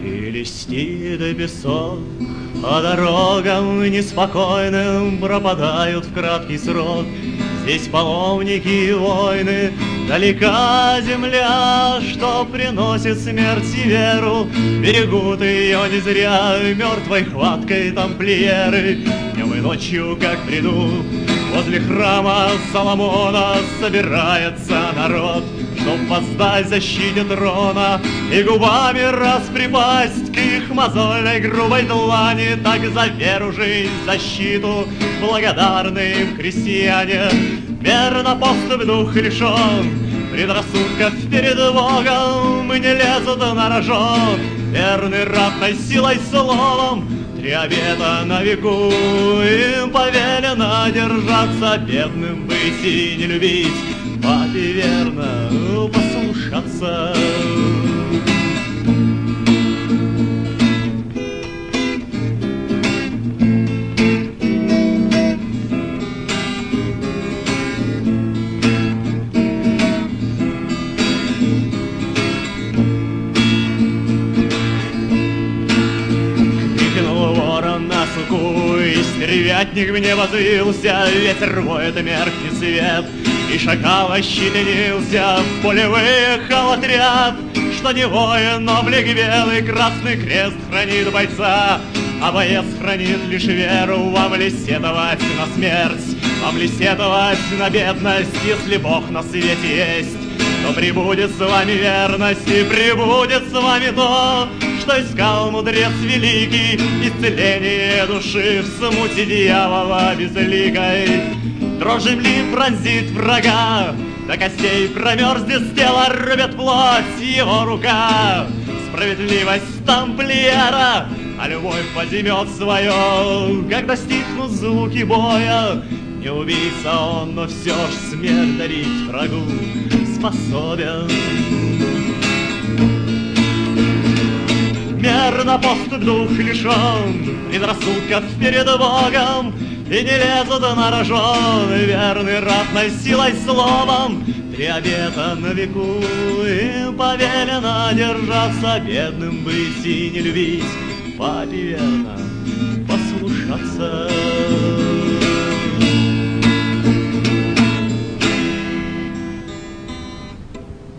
И листит песок, по дорогам неспокойным пропадают в краткий срок. Здесь паломники и войны, далека земля, что приносит смерть и веру. Берегут ее не зря мертвой хваткой тамплиеры. Днем и ночью, как в бреду, возле храма Соломона собирается народ, чтоб воздать защите трона и губами раз припасть к их мозольной грубой длани. Так за веру, жизнь, защиту благодарны им христиане. Верно поступь дух лишен предрассудков перед Богом и не лезут на рожон. Верный равной силой словом 3 обета на веку. Им повелено держаться, бедным быть и не любить, папе верно послушаться. И стервятник мне возвился, ветер воет, меркнет свет, и шакал ощетинился в поле выехал отряд. Что не воин, облик белый, красный крест хранит бойца, а боец хранит лишь веру. Вам ли сетовать на смерть, вам ли сетовать на бедность? Если Бог на свете есть, то прибудет с вами верность, и прибудет с вами то, что искал мудрец великий, исцеление души в смуте дьявола безликой. Дрожь земли пронзит врага, до костей промерзнет тело, рубит плоть его рука. Справедливость тамплиера, а любовь возьмет свое, когда стихнут звуки боя. Не убийца он, но все ж смерть дарить врагу способен. Мерно поступь дух лишен предрассудков перед Богом и не лезут на рожон. Верный ратной силой словом 3 обета на веку. Им повелено держаться, бедным быть и не любить, папе верно послушаться.